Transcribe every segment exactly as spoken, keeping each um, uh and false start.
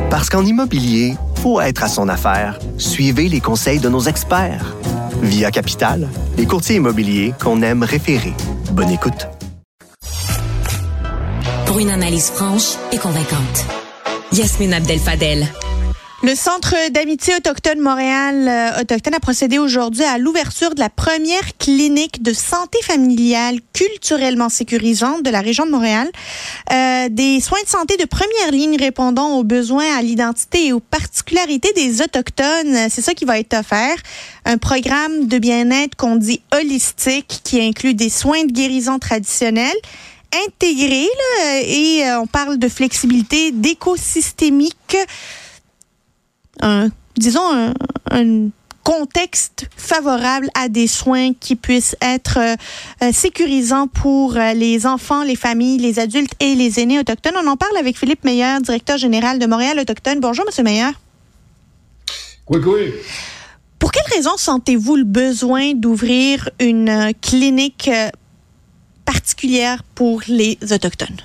Parce qu'en immobilier, faut être à son affaire. Suivez les conseils de nos experts. Via Capital, les courtiers immobiliers qu'on aime référer. Bonne écoute. Pour une analyse franche et convaincante. Yasmine Abdel-Fadel. Le Centre d'amitié autochtone Montréal euh, autochtone a procédé aujourd'hui à l'ouverture de la première clinique de santé familiale culturellement sécurisante de la région de Montréal. Euh, des soins de santé de première ligne répondant aux besoins, à l'identité et aux particularités des Autochtones. C'est ça qui va être offert. Un programme de bien-être qu'on dit holistique qui inclut des soins de guérison traditionnels intégrés là, et euh, on parle de flexibilité, d'écosystémique. Un, disons, un, un contexte favorable à des soins qui puissent être euh, sécurisants pour euh, les enfants, les familles, les adultes et les aînés autochtones. On en parle avec Philippe Meilleur, directeur général de Montréal Autochtone. Bonjour, M. Meilleur. Oui, oui. Pour quelles raisons sentez-vous le besoin d'ouvrir une euh, clinique euh, particulière pour les Autochtones?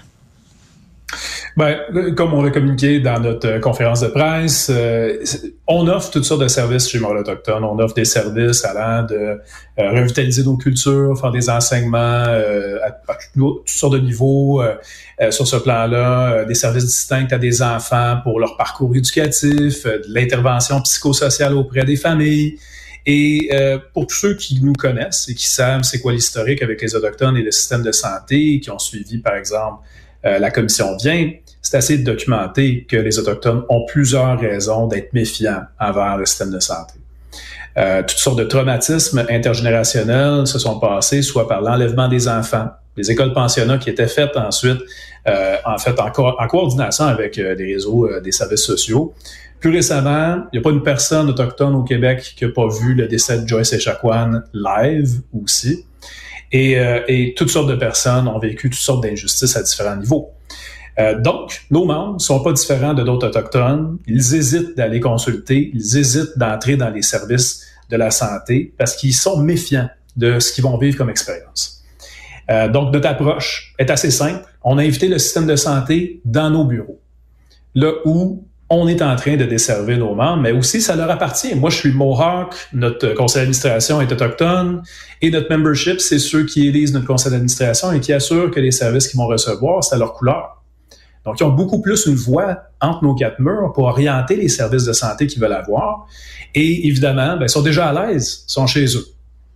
Ben, comme on l'a communiqué dans notre conférence de presse, euh, on offre toutes sortes de services chez Montréal Autochtone. On offre des services allant de euh, revitaliser nos cultures, faire des enseignements euh, à, à toutes sortes de niveaux euh, euh, sur ce plan-là, euh, des services distincts à des enfants pour leur parcours éducatif, euh, de l'intervention psychosociale auprès des familles. Et euh, pour tous ceux qui nous connaissent et qui savent c'est quoi l'historique avec les Autochtones et le système de santé, qui ont suivi, par exemple, Euh, la commission vient, c'est assez documenté que les Autochtones ont plusieurs raisons d'être méfiants envers le système de santé. Euh, toutes sortes de traumatismes intergénérationnels se sont passés, soit par l'enlèvement des enfants, des écoles pensionnats qui étaient faites ensuite, euh, en fait, en, co- en coordination avec euh, les réseaux euh, des services sociaux. Plus récemment, il n'y a pas une personne autochtone au Québec qui n'a pas vu le décès de Joyce Echaquan live aussi. Et, euh, et toutes sortes de personnes ont vécu toutes sortes d'injustices à différents niveaux. Euh, donc, nos membres sont pas différents de d'autres Autochtones. Ils hésitent d'aller consulter, ils hésitent d'entrer dans les services de la santé parce qu'ils sont méfiants de ce qu'ils vont vivre comme expérience. Euh, donc, notre approche est assez simple. On a invité le système de santé dans nos bureaux, là où on est en train de desservir nos membres, mais aussi ça leur appartient. Moi, je suis Mohawk, notre conseil d'administration est autochtone et notre membership, c'est ceux qui élisent notre conseil d'administration et qui assurent que les services qu'ils vont recevoir, c'est à leur couleur. Donc, ils ont beaucoup plus une voix entre nos quatre murs pour orienter les services de santé qu'ils veulent avoir. Et évidemment, ben, ils sont déjà à l'aise, ils sont chez eux.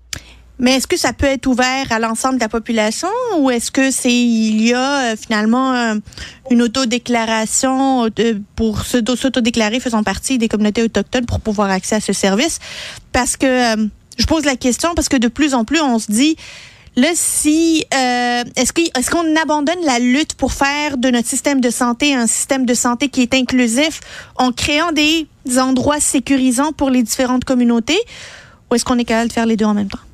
Mais est-ce que ça peut être ouvert à l'ensemble de la population ou est-ce que c'est il y a euh, finalement euh, une autodéclaration de, pour s'autodéclarer faisant partie des communautés autochtones pour pouvoir accès à ce service? Parce que euh, je pose la question parce que de plus en plus on se dit là si euh, est-ce que est-ce qu'on abandonne la lutte pour faire de notre système de santé un système de santé qui est inclusif en créant des endroits sécurisants pour les différentes communautés ou est-ce qu'on est capable de faire les deux en même temps?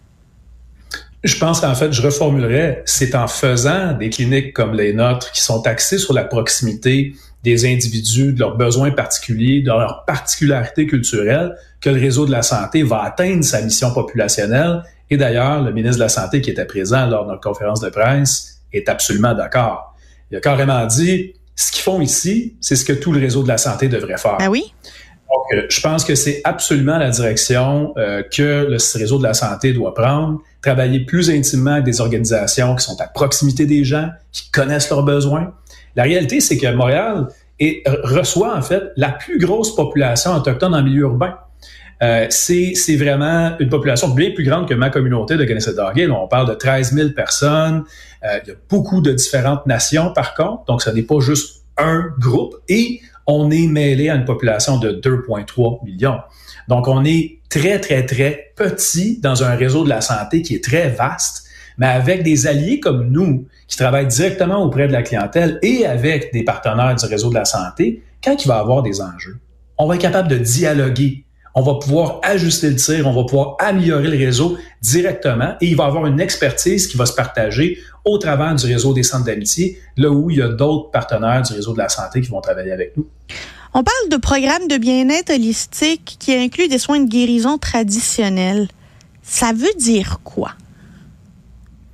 Je pense qu'en fait, je reformulerais, c'est en faisant des cliniques comme les nôtres qui sont axées sur la proximité des individus, de leurs besoins particuliers, de leurs particularités culturelles, que le réseau de la santé va atteindre sa mission populationnelle. Et d'ailleurs, le ministre de la Santé qui était présent lors de notre conférence de presse est absolument d'accord. Il a carrément dit, ce qu'ils font ici, c'est ce que tout le réseau de la santé devrait faire. Ah oui? Donc, euh, je pense que c'est absolument la direction euh, que le réseau de la santé doit prendre, travailler plus intimement avec des organisations qui sont à proximité des gens, qui connaissent leurs besoins. La réalité, c'est que Montréal est, reçoit en fait la plus grosse population autochtone en milieu urbain. Euh, c'est, c'est vraiment une population bien plus grande que ma communauté de Kanesatake. On parle de treize mille personnes. Euh, il y a beaucoup de différentes nations, par contre. Donc, ce n'est pas juste un groupe. Et on est mêlé à une population de deux virgule trois millions. Donc, on est très, très, très petit dans un réseau de la santé qui est très vaste, mais avec des alliés comme nous qui travaillent directement auprès de la clientèle et avec des partenaires du réseau de la santé, quand il va y avoir des enjeux, on va être capable de dialoguer. On va pouvoir ajuster le tir, on va pouvoir améliorer le réseau directement et il va y avoir une expertise qui va se partager au travers du réseau des centres d'amitié, là où il y a d'autres partenaires du réseau de la santé qui vont travailler avec nous. On parle de programmes de bien-être holistique qui incluent des soins de guérison traditionnels. Ça veut dire quoi?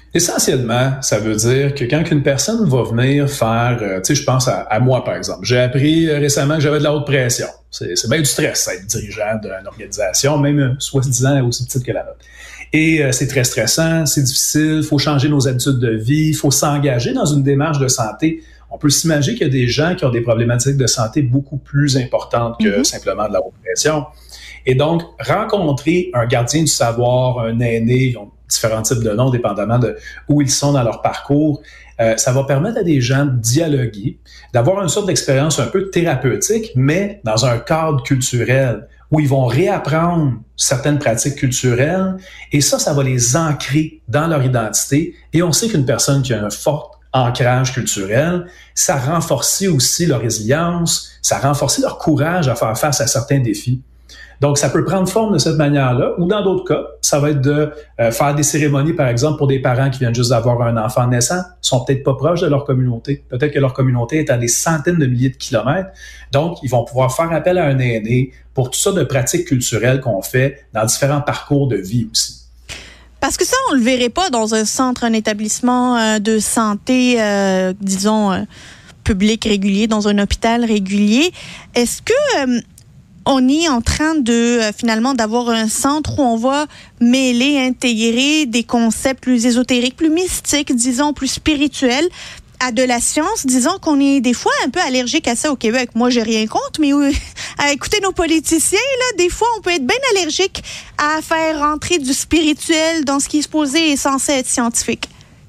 Essentiellement, ça veut dire que quand une personne va venir faire, euh, tu sais, je pense à, à moi par exemple, j'ai appris euh, récemment que j'avais de la haute pression. C'est, c'est bien du stress être dirigeant d'une organisation, même soi-disant aussi petite que la nôtre. Et euh, c'est très stressant, c'est difficile, il faut changer nos habitudes de vie, il faut s'engager dans une démarche de santé. On peut s'imaginer qu'il y a des gens qui ont des problématiques de santé beaucoup plus importantes que mm-hmm. simplement de la haute pression. Et donc, rencontrer un gardien du savoir, un aîné, ils ont différents types de noms, dépendamment de où ils sont dans leur parcours, euh, ça va permettre à des gens de dialoguer, d'avoir une sorte d'expérience un peu thérapeutique, mais dans un cadre culturel, où ils vont réapprendre certaines pratiques culturelles, et ça, ça va les ancrer dans leur identité. Et on sait qu'une personne qui a un fort ancrage culturel, ça renforce aussi leur résilience, ça renforce leur courage à faire face à certains défis. Donc, ça peut prendre forme de cette manière-là, ou dans d'autres cas, ça va être de euh, faire des cérémonies, par exemple, pour des parents qui viennent juste d'avoir un enfant naissant, sont peut-être pas proches de leur communauté. Peut-être que leur communauté est à des centaines de milliers de kilomètres. Donc, ils vont pouvoir faire appel à un aîné pour toutes sortes de pratiques culturelles qu'on fait dans différents parcours de vie aussi. Parce que ça, on le verrait pas dans un centre, un établissement euh, de santé, euh, disons, euh, public régulier, dans un hôpital régulier. Est-ce que... Euh, on est en train de, euh, finalement, d'avoir un centre où on va mêler, intégrer des concepts plus ésotériques, plus mystiques, disons, plus spirituels, à de la science. Disons qu'on est des fois un peu allergique à ça au Québec. Moi, j'ai rien contre, mais euh, à écouter nos politiciens, là, des fois, on peut être bien allergique à faire rentrer du spirituel dans ce qui est supposé et censé être scientifique.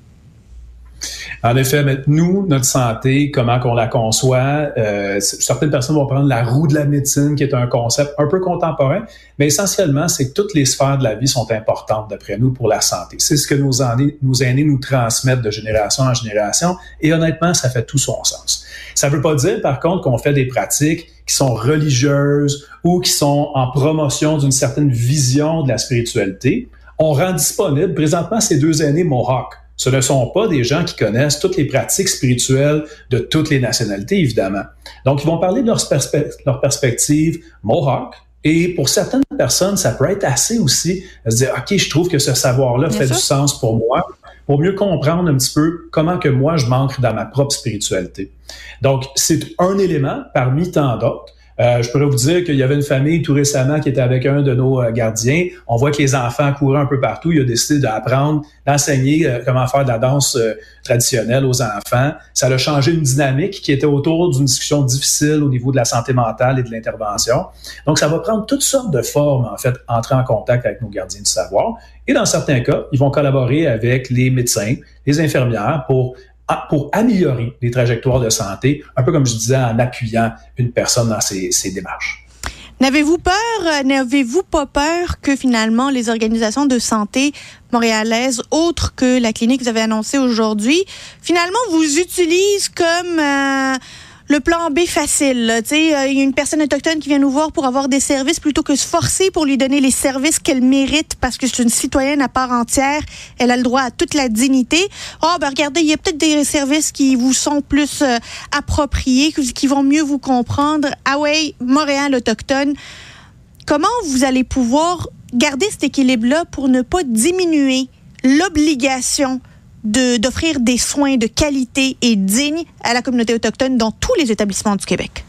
En effet, mais nous, notre santé, comment qu'on la conçoit, euh, certaines personnes vont prendre la roue de la médecine, qui est un concept un peu contemporain, mais essentiellement, c'est que toutes les sphères de la vie sont importantes, d'après nous, pour la santé. C'est ce que nos aînés, nos aînés nous transmettent de génération en génération, et honnêtement, ça fait tout son sens. Ça ne veut pas dire, par contre, qu'on fait des pratiques qui sont religieuses ou qui sont en promotion d'une certaine vision de la spiritualité. On rend disponible présentement ces deux aînés Mohawk. Ce ne sont pas des gens qui connaissent toutes les pratiques spirituelles de toutes les nationalités, évidemment. Donc, ils vont parler de leur, perspe- leur perspective Mohawk. Et pour certaines personnes, ça peut être assez aussi de se dire, OK, je trouve que ce savoir-là Bien fait sûr. du sens pour moi, pour mieux comprendre un petit peu comment que moi, je m'ancre dans ma propre spiritualité. Donc, c'est un élément parmi tant d'autres. Euh, je pourrais vous dire qu'il y avait une famille tout récemment qui était avec un de nos euh, gardiens. On voit que les enfants couraient un peu partout. Il a décidé d'apprendre, d'enseigner euh, comment faire de la danse euh, traditionnelle aux enfants. Ça a changé une dynamique qui était autour d'une discussion difficile au niveau de la santé mentale et de l'intervention. Donc, ça va prendre toutes sortes de formes, en fait, entrer en contact avec nos gardiens du savoir. Et dans certains cas, ils vont collaborer avec les médecins, les infirmières pour pour améliorer les trajectoires de santé, un peu comme je disais, en appuyant une personne dans ses, ses démarches. N'avez-vous peur, n'avez-vous pas peur que finalement les organisations de santé montréalaises, autres que la clinique que vous avez annoncée aujourd'hui, finalement vous utilisent comme euh, le plan B facile? Tu sais, il euh, y a une personne autochtone qui vient nous voir pour avoir des services plutôt que se forcer pour lui donner les services qu'elle mérite parce que c'est une citoyenne à part entière. Elle a le droit à toute la dignité. Oh, ben regardez, il y a peut-être des services qui vous sont plus euh, appropriés, qui vont mieux vous comprendre. Ah ouais, Montréal autochtone. Comment vous allez pouvoir garder cet équilibre-là pour ne pas diminuer l'obligation De, d'offrir des soins de qualité et dignes à la communauté autochtone dans tous les établissements du Québec?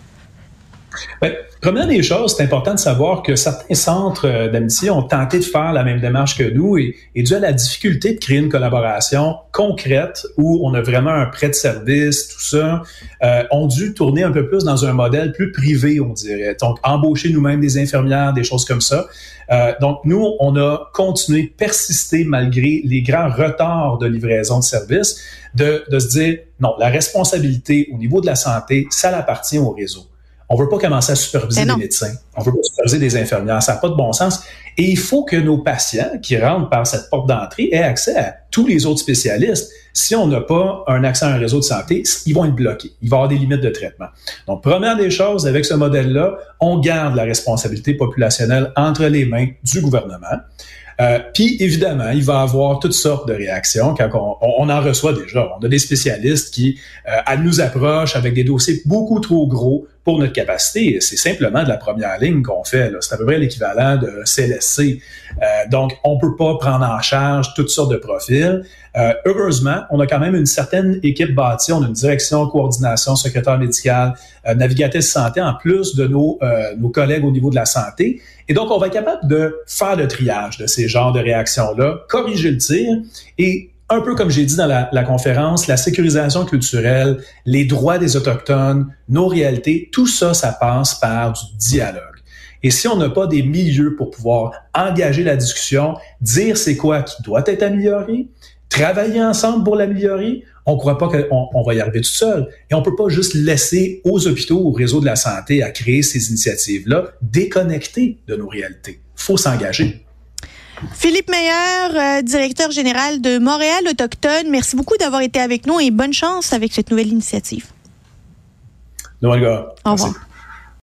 Bien, première des choses, c'est important de savoir que certains centres d'amitié ont tenté de faire la même démarche que nous et, et dû à la difficulté de créer une collaboration concrète où on a vraiment un prêt de service, tout ça, euh, ont dû tourner un peu plus dans un modèle plus privé, on dirait. Donc, embaucher nous-mêmes des infirmières, des choses comme ça. Euh, donc, nous, on a continué de persister malgré les grands retards de livraison de services, de, de se dire, non, la responsabilité au niveau de la santé, ça appartient au réseau. On ne veut pas commencer à superviser des médecins. On ne veut pas superviser des infirmières. Ça n'a pas de bon sens. Et il faut que nos patients qui rentrent par cette porte d'entrée aient accès à tous les autres spécialistes. Si on n'a pas un accès à un réseau de santé, ils vont être bloqués. Il va y avoir des limites de traitement. Donc, première des choses, avec ce modèle-là, on garde la responsabilité populationnelle entre les mains du gouvernement. Euh, puis, évidemment, il va y avoir toutes sortes de réactions quand on, on en reçoit déjà. On a des spécialistes qui euh, nous approchent avec des dossiers beaucoup trop gros pour notre capacité, c'est simplement de la première ligne qu'on fait. Là. C'est à peu près l'équivalent de C L S C. Euh, donc, on peut pas prendre en charge toutes sortes de profils. Euh, heureusement, on a quand même une certaine équipe bâtie. On a une direction, coordination, secrétaire médical, euh, navigatrice santé, en plus de nos, euh, nos collègues au niveau de la santé. Et donc, on va être capable de faire le triage de ces genres de réactions-là, corriger le tir et un peu comme j'ai dit dans la, la conférence, la sécurisation culturelle, les droits des Autochtones, nos réalités, tout ça, ça passe par du dialogue. Et si on n'a pas des milieux pour pouvoir engager la discussion, dire c'est quoi qui doit être amélioré, travailler ensemble pour l'améliorer, on ne croit pas qu'on on va y arriver tout seul. Et on ne peut pas juste laisser aux hôpitaux, au réseau de la santé à créer ces initiatives-là, déconnectées de nos réalités. Il faut s'engager. Philippe Meilleur, euh, directeur général de Montréal Autochtone, merci beaucoup d'avoir été avec nous et bonne chance avec cette nouvelle initiative. No, Au revoir. Merci.